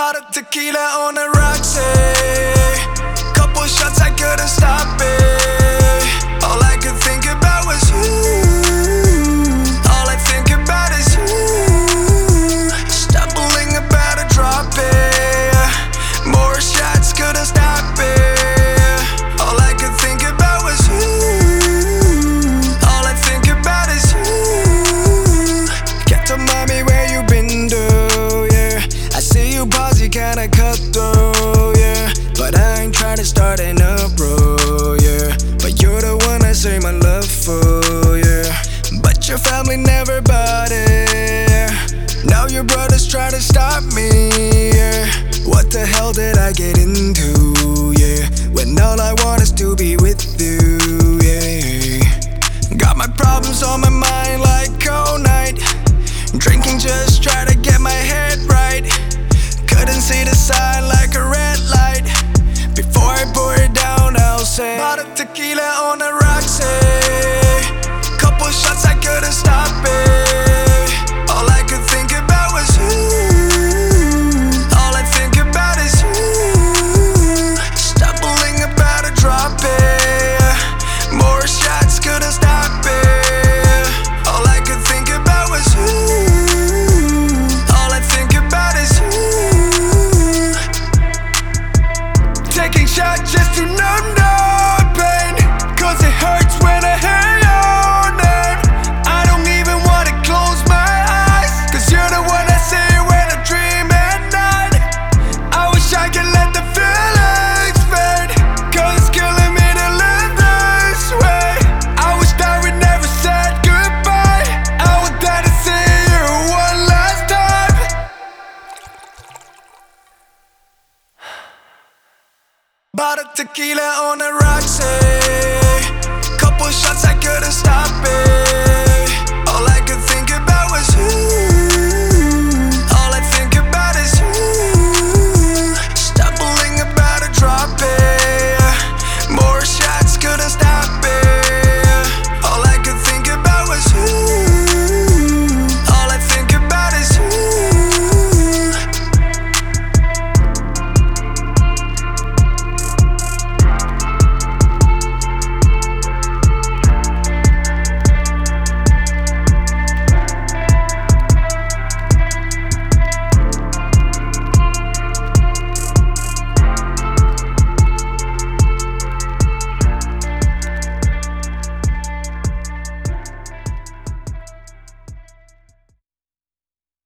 Bottle tequila on the Roxy. Couple shots, I couldn't stop it. All I could think about was you. All I think about is you. Stumbling about to drop it. More shots, couldn't stop it. All I could think about was you. All I think about is you. Get to mommy, where you been, though? Yeah, I see you bossy, kinda cutthroat, yeah. But I ain't tryna start an uproar, yeah. But you're the one I say my love for, yeah. But your family never bought it. Now your brothers try to stop me, yeah. What the hell did I get into, yeah? When all I want is to be with you, yeah. Got my problems on my mind like cold night. Drinking just try to get my head right. Couldn't see the sign like a red light. Before I pour it down, I'll say bottle tequila on the Roxy. Couple shots, I couldn't stop it. All I could think about was you. All I think about is you. Stumbling about to drop it. More shots, couldn't stop it. All I could think about was you. All I think about is you. Taking shots just to numb the pain, cause it hurts when I hear your name. I don't even wanna close my eyes, cause you're the one I see when I dream at night. I wish I could let the feelings fade, cause it's killing me to live this way. I wish that we never said goodbye. I would die to see you one last time. Bottle tequila on the Roxy. Couple shots, I couldn't stop it.